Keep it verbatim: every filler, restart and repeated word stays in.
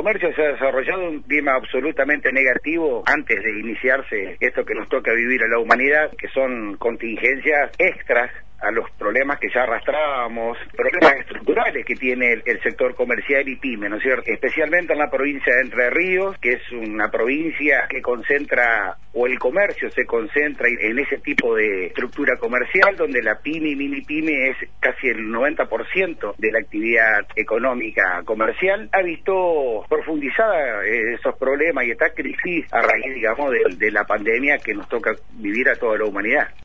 comercio se ha desarrollado un clima absolutamente negativo antes de iniciarse esto que nos toca vivir a la humanidad, que son contingencias extras a los problemas que ya arrastrábamos, problemas estructurales que tiene el, el sector comercial y pyme, ¿no es cierto? Especialmente en la provincia de Entre Ríos, que es una provincia que concentra, o el comercio se concentra en ese tipo de estructura comercial, donde la pyme y mini pyme es casi el noventa por ciento de la actividad económica comercial, ha visto profundizada eh, esos problemas y esta crisis a raíz, digamos, de, de la pandemia que nos toca vivir a toda la humanidad.